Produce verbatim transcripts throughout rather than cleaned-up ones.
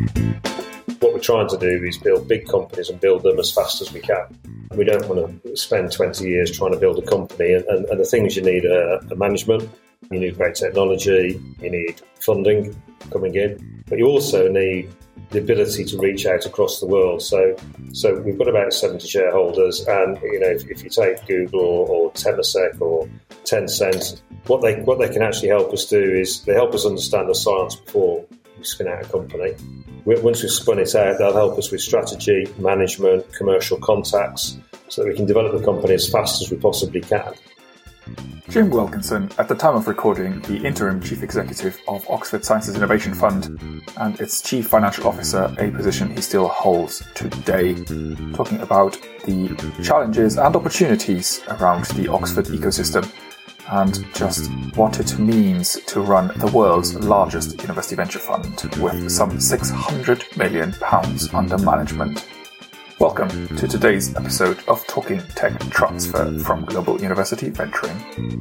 What we're trying to do is build big companies and build them as fast as we can. We don't want to spend twenty years trying to build a company, and, and, and the things you need are, are management, you need great technology, you need funding coming in, but you also need the ability to reach out across the world. So so we've got about seventy shareholders, and you know if, if you take Google or, or Temasek or Tencent, what they what they can actually help us do is they help us understand the science before we spin out a company. Once we've spun it out, they'll help us with strategy, management, commercial contacts, so that we can develop the company as fast as we possibly can. Jim Wilkinson, at the time of recording, the interim chief executive of Oxford Sciences Innovation Fund and its chief financial officer, a position he still holds today, talking about the challenges and opportunities around the Oxford ecosystem and just what it means to run the world's largest university venture fund with some six hundred million pounds under management. Welcome to today's episode of Talking Tech Transfer from Global University Venturing.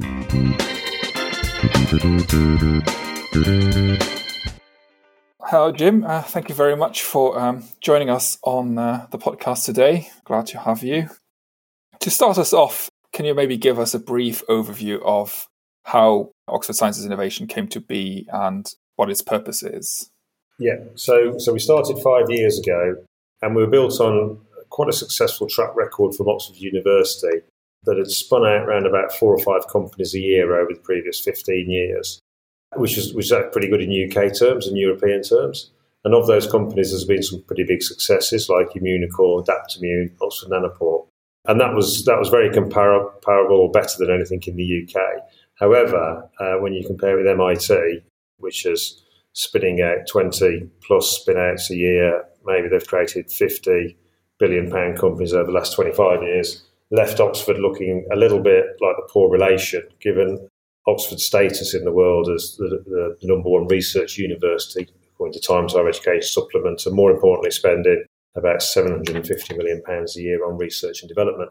Hello, Jim. Uh, thank you very much for um, joining us on uh, the podcast today. Glad to have you. To start us off, can you maybe give us a brief overview of how Oxford Sciences Innovation came to be and what its purpose is? Yeah, so so we started five years ago, and we were built on quite a successful track record from Oxford University that had spun out around about four or five companies a year over the previous fifteen years, which is which is pretty good in U K terms and European terms. And of those companies, there's been some pretty big successes like Immunocore, Adaptimmune, Oxford Nanopore. And that was that was very compar- comparable or better than anything in the U K. However, uh, when you compare it with M I T, which is spinning out twenty plus spin-outs a year, maybe they've created fifty billion pound companies over the last twenty-five years, left Oxford looking a little bit like the poor relation, given Oxford's status in the world as the, the, the number one research university, according to Times Higher Education Supplement, and more importantly, spending about seven hundred fifty million pounds a year on research and development.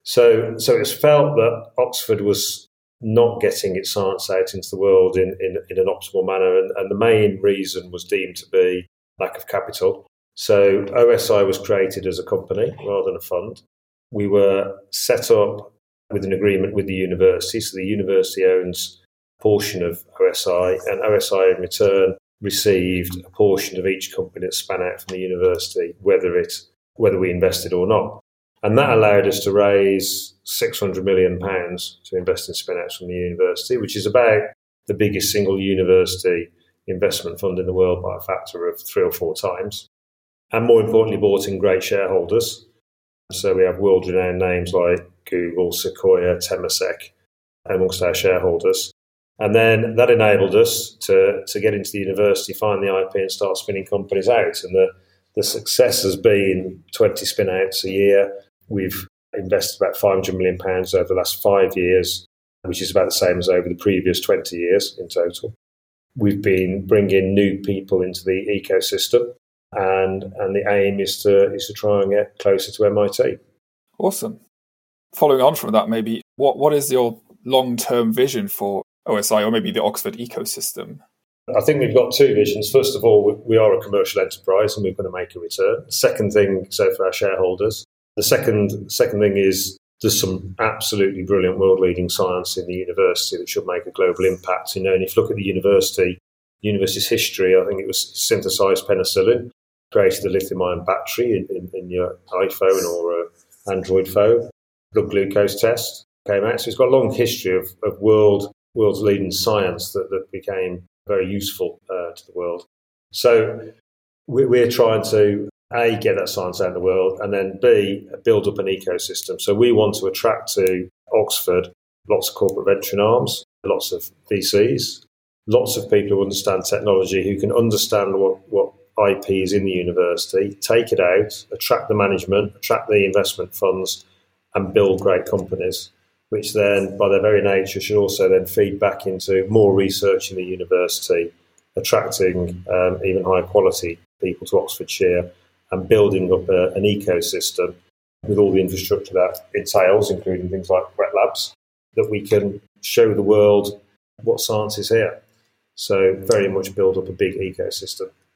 So so it's felt that Oxford was not getting its science out into the world in, in, in an optimal manner, and, and the main reason was deemed to be lack of capital. So O S I was created as a company rather than a fund. We were set up with an agreement with the university, so the university owns a portion of O S I, and O S I in return received a portion of each company that span out from the university, whether it whether we invested or not. And that allowed us to raise six hundred million pounds to invest in spin-outs from the university, which is about the biggest single university investment fund in the world by a factor of three or four times. And more importantly, brought in great shareholders. So we have world-renowned names like Google, Sequoia, Temasek amongst our shareholders. And then that enabled us to, to get into the university, find the I P and start spinning companies out. And the, the success has been twenty spin-outs a year. We've invested about five hundred million pounds over the last five years, which is about the same as over the previous twenty years in total. We've been bringing new people into the ecosystem, and and the aim is to is to try and get closer to M I T. Awesome. Following on from that, maybe what what is your long-term vision for O S I or maybe the Oxford ecosystem? I think we've got two visions. First of all, we are a commercial enterprise and we're going to make a return. The second thing, so for our shareholders, the second second thing is there's some absolutely brilliant world-leading science in the university that should make a global impact. You know, and if you look at the university, university's history, I think it was synthesized penicillin, created the lithium-ion battery in, in, in your iPhone or uh, Android phone. Blood glucose test came out. So it's got a long history of, of world world's leading science that, that became very useful uh, to the world. So we, we're trying to, A, get that science out in the world, and then B, build up an ecosystem. So we want to attract to Oxford lots of corporate venture arms, lots of V Cs, lots of people who understand technology, who can understand what, what I P is in the university, take it out, attract the management, attract the investment funds, and build great companies, which then, by their very nature, should also then feed back into more research in the university, attracting um, even higher quality people to Oxfordshire, and building up a, an ecosystem with all the infrastructure that entails, including things like wet labs, that we can show the world what science is here. So very much build up a big ecosystem.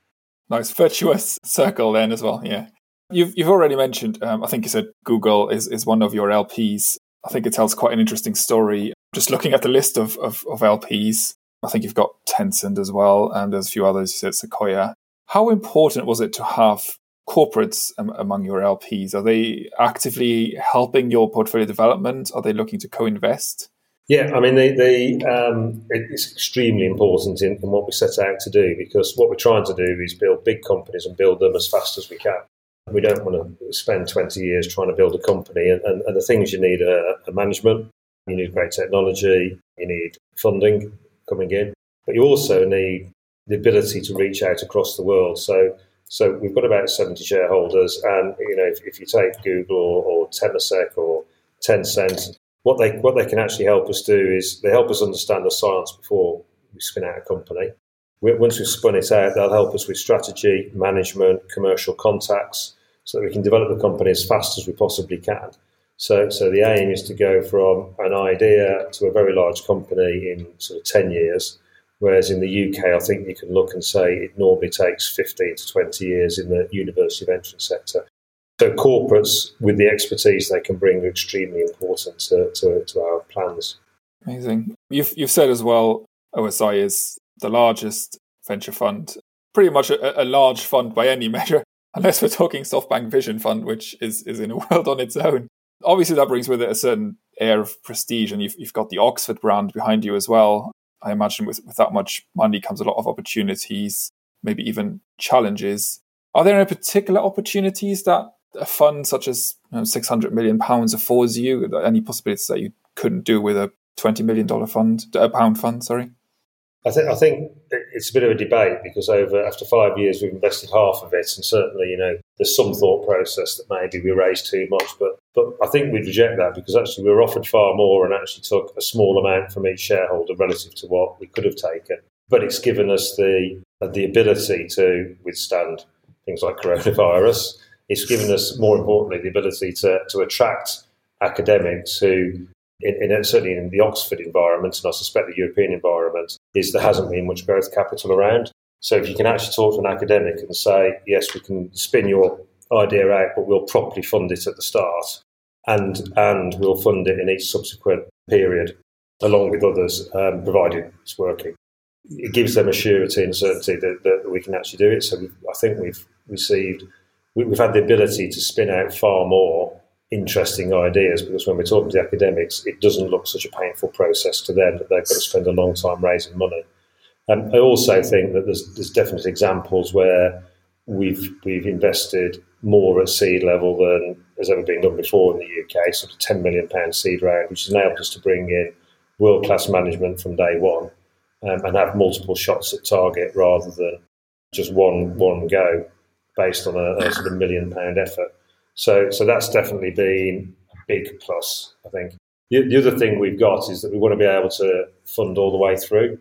Nice virtuous circle then as well. Yeah. You've you've already mentioned, um, I think you said Google is, is one of your L Ps. I think it tells quite an interesting story. Just looking at the list of, of, of L Ps, I think you've got Tencent as well, and there's a few others. You said Sequoia. How important was it to have corporates um, among your L Ps? Are they actively helping your portfolio development? Are they looking to co-invest? Yeah, I mean, they, they, um, it's extremely important in, in what we set out to do, because what we're trying to do is build big companies and build them as fast as we can. We don't want to spend twenty years trying to build a company. And, and, and the things you need are, are management, you need great technology, you need funding coming in, but you also need the ability to reach out across the world. So so we've got about seventy shareholders, and you know, if, if you take Google or, or Temasek or Tencent, what they what they can actually help us do is they help us understand the science before we spin out a company. Once we've spun it out, they'll help us with strategy, management, commercial contacts, so that we can develop the company as fast as we possibly can. So, so the aim is to go from an idea to a very large company in sort of ten years, whereas in the U K, I think you can look and say it normally takes fifteen to twenty years in the university of entrance sector. So corporates, with the expertise they can bring, are extremely important to, to, to our plans. Amazing. You've, you've said as well, O S I is the largest venture fund, pretty much a, a large fund by any measure, unless we're talking SoftBank Vision Fund, which is, is in a world on its own. Obviously, that brings with it a certain air of prestige, and you've, you've got the Oxford brand behind you as well. I imagine with, with that much money comes a lot of opportunities, maybe even challenges. Are there any particular opportunities that a fund such as you know, six hundred million pounds affords you? Any possibilities that you couldn't do with a twenty million dollars fund, a pound fund, sorry? I think I think it's a bit of a debate, because over after five years we've invested half of it, and certainly you know there's some thought process that maybe we raised too much, but but I think we'd reject that, because actually we were offered far more and actually took a small amount from each shareholder relative to what we could have taken. But it's given us the the ability to withstand things like coronavirus. It's given us, more importantly, the ability to to attract academics who, In, in, certainly in the Oxford environment, and I suspect the European environment, is there hasn't been much growth capital around. So if you can actually talk to an academic and say, yes, we can spin your idea out, but we'll properly fund it at the start, and and we'll fund it in each subsequent period, along with others, um, provided it's working. It gives them a surety and certainty that, that we can actually do it. So we've, I think we've received, we've had the ability to spin out far more interesting ideas, because when we're talking to the academics, it doesn't look such a painful process to them that they've got to spend a long time raising money. And I also think that there's there's definite examples where we've we've invested more at seed level than has ever been done before in the U K, sort of ten million pound seed round, which has enabled us to bring in world-class management from day one, um, and have multiple shots at target rather than just one one go based on a, a sort of million pound effort. So so that's definitely been a big plus, I think. The, the other thing we've got is that we want to be able to fund all the way through.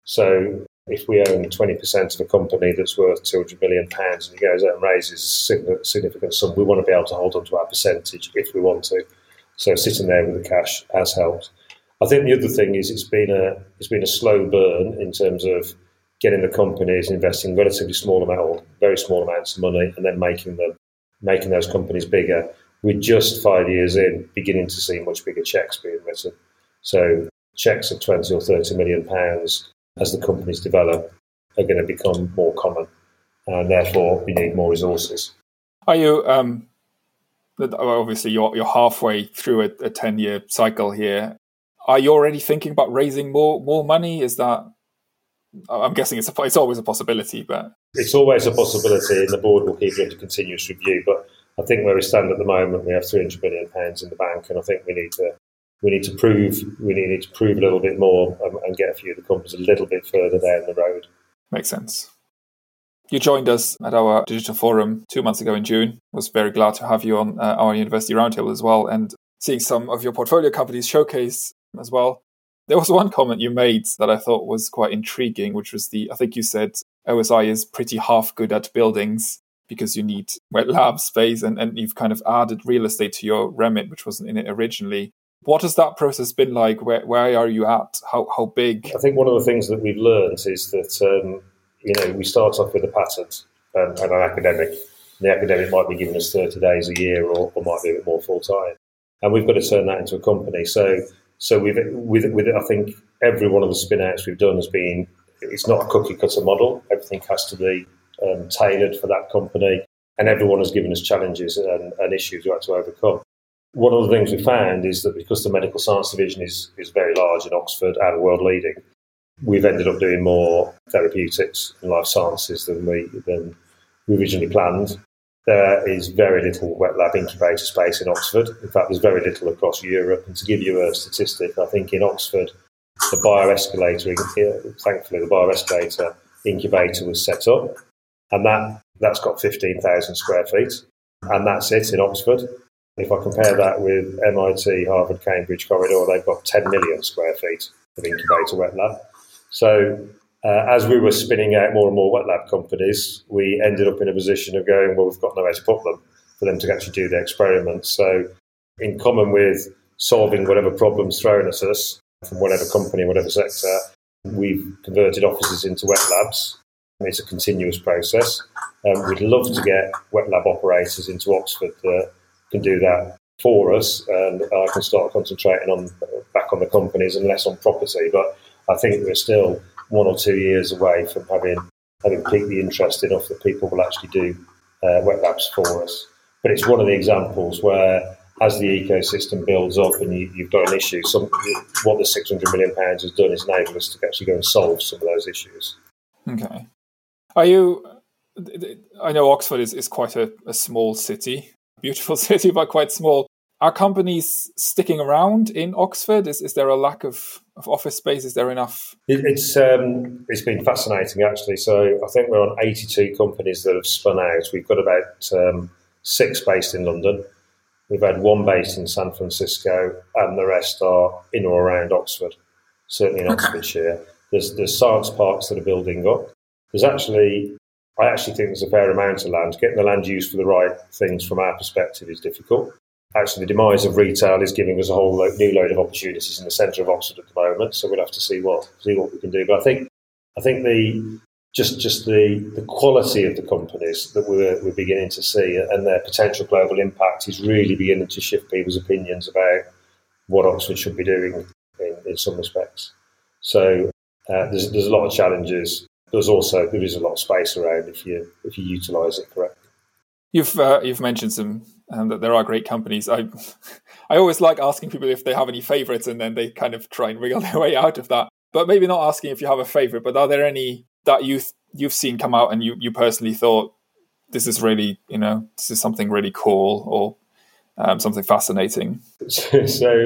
So if we own twenty percent of a company that's worth two hundred million pounds and it goes out and raises a significant sum, we want to be able to hold on to our percentage if we want to. So sitting there with the cash has helped. I think the other thing is it's been a it's been a slow burn in terms of getting the companies investing relatively small amount or very small amounts of money and then making them making those companies bigger. We're just five years in, beginning to see much bigger checks being written. So checks of twenty or thirty million pounds as the companies develop are going to become more common, and therefore we need more resources. Are you, um, obviously you're, you're halfway through a, a ten-year cycle here. Are you already thinking about raising more more money? Is that, I'm guessing it's a, it's always a possibility, but... It's always a possibility, and the board will keep it under continuous review. But I think where we stand at the moment, we have three hundred million pounds in the bank, and I think we need to we need to prove we need to prove a little bit more and, and get a few of the companies a little bit further down the road. Makes sense. You joined us at our digital forum two months ago in June. I was very glad to have you on uh, our University Roundtable as well, and seeing some of your portfolio companies showcase as well. There was one comment you made that I thought was quite intriguing, which was the, I think you said O S I is pretty half good at buildings because you need wet lab space, and, and you've kind of added real estate to your remit, which wasn't in it originally. What has that process been like? Where where are you at? How how big? I think one of the things that we've learned is that, um, you know, we start off with a patent, and, and an academic. The academic might be giving us thirty days a year, or, or might be a bit more full time, and we've got to turn that into a company. So, so we've with with it, I think every one of the spin outs we've done has been. It's not a cookie cutter model. Everything has to be um, tailored for that company, and everyone has given us challenges and, and issues we had to overcome. One of the things we found is that because the medical science division is is very large in Oxford and world leading, we've ended up doing more therapeutics and life sciences than we than we originally planned. There is very little wet lab incubator space in Oxford. In fact, there's very little across Europe. And to give you a statistic, I think in Oxford, the bioescalator, thankfully, the bioescalator incubator was set up, and that, that's got fifteen thousand square feet, and that's it in Oxford. If I compare that with M I T, Harvard, Cambridge corridor, they've got ten million square feet of incubator wet lab. So uh, as we were spinning out more and more wet lab companies, we ended up in a position of going, well, we've got nowhere to put them for them to actually do the experiments. So in common with solving whatever problems thrown at us from whatever company, whatever sector, we've converted offices into wet labs. It's a continuous process. Um, we'd love to get wet lab operators into Oxford that can do that for us, and I can start concentrating on back on the companies and less on property. But I think we're still one or two years away from having having piqued the interest enough that people will actually do uh, wet labs for us. But it's one of the examples where, as the ecosystem builds up and you, you've got an issue, some, what the six hundred million pounds has done is enable us to actually go and solve some of those issues. Okay. Are you, I know Oxford is, is quite a, a small city, beautiful city, but quite small. Are companies sticking around in Oxford? Is is there a lack of, of office space? Is there enough? It, it's um, it's been fascinating, actually. So I think we're on eighty-two companies that have spun out. We've got about um, six based in London. We've had one based in San Francisco, and the rest are in or around Oxford, certainly in okay. Oxfordshire. There's there's science parks that are building up. There's actually, I actually think there's a fair amount of land. Getting the land used for the right things from our perspective is difficult. Actually, the demise of retail is giving us a whole lo- new load of opportunities in the centre of Oxford at the moment. So we'll have to see what see what we can do. But I think I think the just just the, the quality of the companies that we're we're beginning to see and their potential global impact is really beginning to shift people's opinions about what Oxford should be doing in, in some respects. So uh, there's there's a lot of challenges. There's also there is a lot of space around if you if you utilise it correctly. You've uh, you've mentioned some um, that there are great companies. I I always like asking people if they have any favourites, and then they kind of try and wriggle their way out of that. But maybe not asking if you have a favourite. But are there any that you you've seen come out and you, you personally thought this is really you know this is something really cool or um, something fascinating? So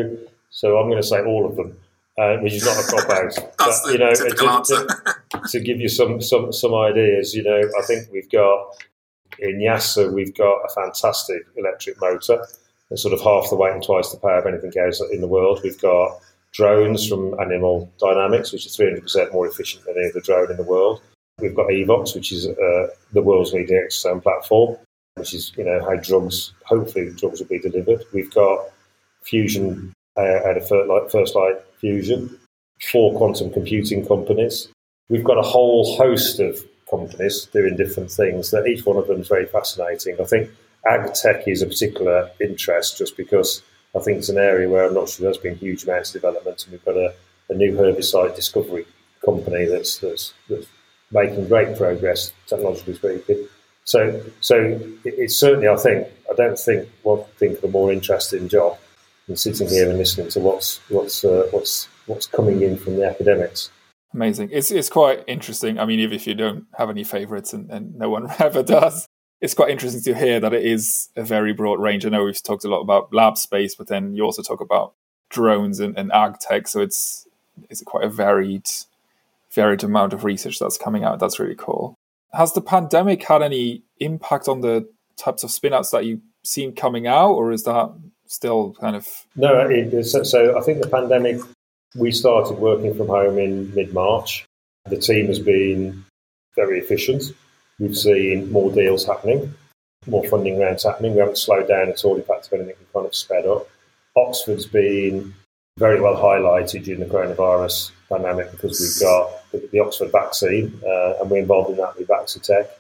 so I'm going to say all of them, uh, which is not a cop out. That's but, the you know, typical to, answer. to, to give you some some some ideas, you know, I think we've got. In Yasser, we've got a fantastic electric motor. It's sort of half the weight and twice the power of anything else in the world. We've got drones from Animal Dynamics, which is three hundred percent more efficient than any other drone in the world. We've got Evox, which is uh, the world's leading exosome platform, which is, you know, how drugs, hopefully drugs will be delivered. We've got Fusion uh, out of First Light Fusion, four quantum computing companies. We've got a whole host of companies doing different things that each one of them is very fascinating. I think ag tech is a particular interest just because I think it's an area where I'm not sure there's been huge amounts of development, and we've got a, a new herbicide discovery company that's, that's that's making great progress technologically speaking. So so it's certainly, I think, I don't think one could think of a more interesting job than sitting here and listening to what's what's uh, what's what's coming in from the academics. Amazing. It's it's quite interesting. I mean, even if you don't have any favourites, and, and no one ever does, it's quite interesting to hear that it is a very broad range. I know we've talked a lot about lab space, but then you also talk about drones and, and ag tech. So it's it's quite a varied, varied amount of research that's coming out. That's really cool. Has the pandemic had any impact on the types of spin-outs that you've seen coming out, or is that still kind of... No, it, so, so I think the pandemic... We started working from home in mid-March. The team has been very efficient. We've seen more deals happening, more funding rounds happening. We haven't slowed down at all. In fact, if anything, we've kind of sped up. Oxford's been very well highlighted during the coronavirus dynamic because we've got the, the Oxford vaccine, uh, and we're involved in that with Vaccitech.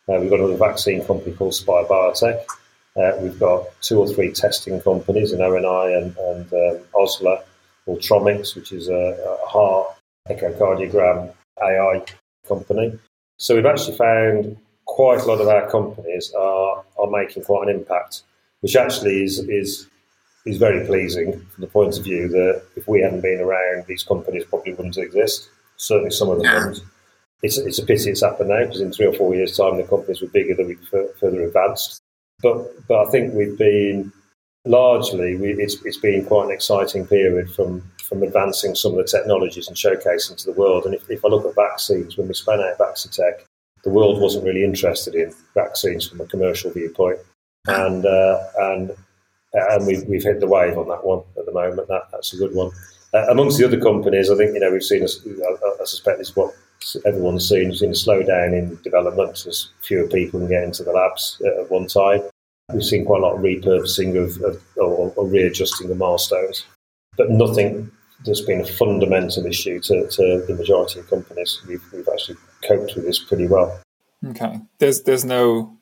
Uh, we've got another vaccine company called Spire Biotech. Uh, we've got two or three testing companies in O N I and, and um, Osler, Ultromix, which is a, a heart echocardiogram A I company. So we've actually found quite a lot of our companies are, are making quite an impact, which actually is, is is very pleasing from the point of view that if we hadn't been around, these companies probably wouldn't exist. Certainly some of them wouldn't. It's, it's a pity it's happened now, because in three or four years' time, the companies were bigger than we further advanced. But but I think we've been, largely, we, it's it's been quite an exciting period from, from advancing some of the technologies and showcasing to the world. And if, if I look at vaccines, when we spun out Vaccitech, the world wasn't really interested in vaccines from a commercial viewpoint. And uh, and and we've, we've hit the wave on that one at the moment. That, that's a good one. Uh, amongst the other companies, I think, you know, we've seen, a, I, I suspect this is what everyone's seen, we've seen a slowdown in development as fewer people can get into the labs at one time. We've seen quite a lot of repurposing of, of or, or readjusting the milestones, but nothing that's been a fundamental issue to, to the majority of companies. We've, we've actually coped with this pretty well. Okay. There's there's no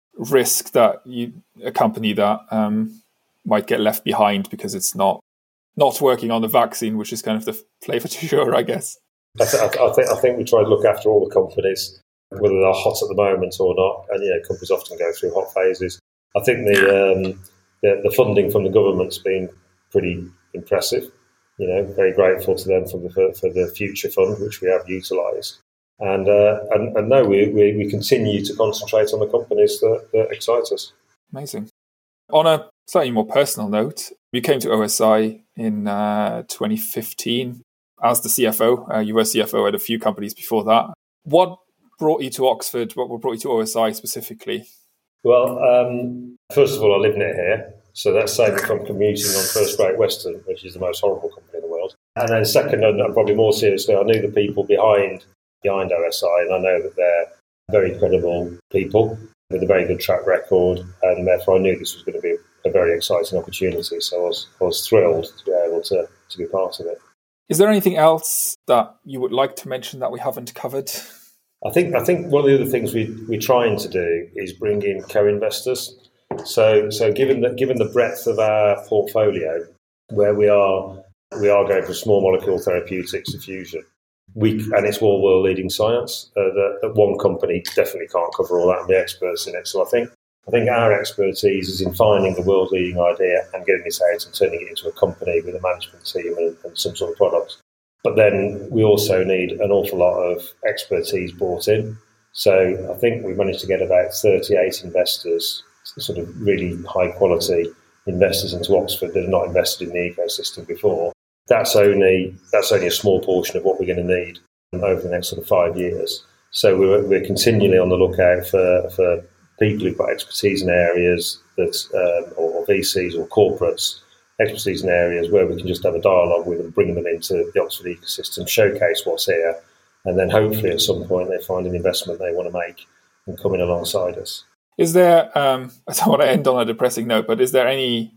risk that you a company that um, might get left behind because it's not not working on the vaccine, which is kind of the flavour du jour, I guess. I, th- I think I think we try to look after all the companies, whether they're hot at the moment or not. And yeah, companies often go through hot phases. I think the um, the, the funding from the government's been pretty impressive. You know, very grateful to them for the for, for the Future Fund, which we have utilised. And, uh, and and no, we, we we continue to concentrate on the companies that, that excite us. Amazing. On a slightly more personal note, you came to O S I in uh, twenty fifteen as the C F O. Uh, you were C F O at a few companies before that. What brought you to Oxford? What brought you to O S I specifically? Well, um, first of all, I live near here, so that's saving me from commuting on First Great Western, which is the most horrible company in the world. And then second, and probably more seriously, I knew the people behind behind O S I, and I know that they're very credible people with a very good track record, and therefore I knew this was going to be a very exciting opportunity. So I was, I was thrilled to be able to, to be part of it. Is there anything else that you would like to mention that we haven't covered? I think I think one of the other things we, we're trying to do is bring in co-investors. So so given the, given the breadth of our portfolio, where we are we are going for small molecule therapeutics and fusion, we and it's all world leading science. Uh, that, that one company definitely can't cover all that and be experts in it. So I think I think our expertise is in finding the world leading idea and getting it out and turning it into a company with a management team and, and some sort of product. But then we also need an awful lot of expertise brought in. So I think we've managed to get about thirty-eight investors, sort of really high quality investors into Oxford that are not invested in the ecosystem before. That's only that's only a small portion of what we're going to need over the next sort of five years. So we're we're continually on the lookout for, for people who've got expertise in areas that, um, or, or V Cs or corporates, expertise in areas where we can just have a dialogue with them, bring them into the Oxford ecosystem, showcase what's here, and then hopefully at some point they find an investment they want to make and come in alongside us. Is there, um, I don't want to end on a depressing note, but is there any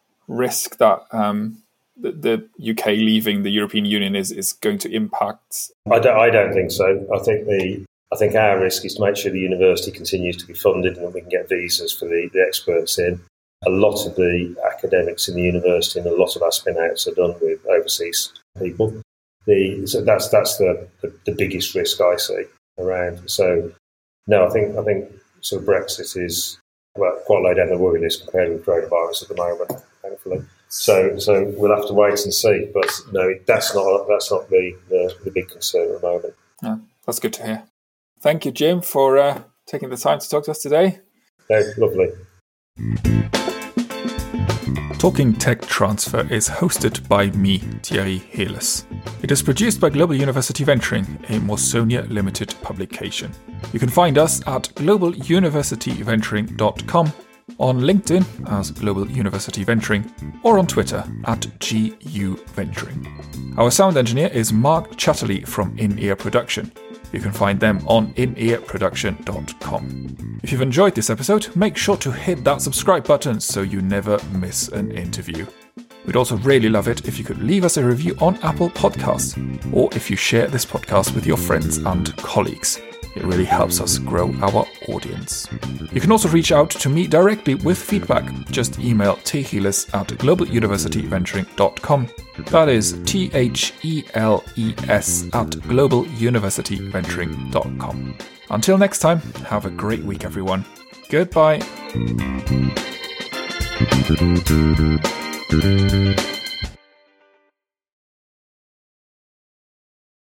risk that um, the, the U K leaving the European Union is, is going to impact? I don't, I don't think so. I think the I think our risk is to make sure the university continues to be funded and that we can get visas for the, the experts in. A lot of the academics in the university and a lot of our spin-outs are done with overseas people. The, so that's that's the, the, the biggest risk I see around. So, no, I think I think sort of Brexit is well, quite low down the worry list compared with coronavirus at the moment, thankfully. So, so we'll have to wait and see. But no, that's not that's not the, the, the big concern at the moment. Yeah, that's good to hear. Thank you, Jim, for uh, taking the time to talk to us today. No, lovely. Talking Tech Transfer is hosted by me, Thierry Heles. It is produced by Global University Venturing, a Morsonia Limited publication. You can find us at global university venturing dot com, on LinkedIn as Global University Venturing, or on Twitter at G U Venturing. Our sound engineer is Mark Chatterley from In-Ear Production. You can find them on in ear production dot com. If you've enjoyed this episode, make sure to hit that subscribe button so you never miss an interview. We'd also really love it if you could leave us a review on Apple Podcasts, or if you share this podcast with your friends and colleagues. It really helps us grow our audience. You can also reach out to me directly with feedback. Just email teheles at global university venturing dot com. That is T H E L E S at global university venturing dot com. Until next time, have a great week, everyone. Goodbye.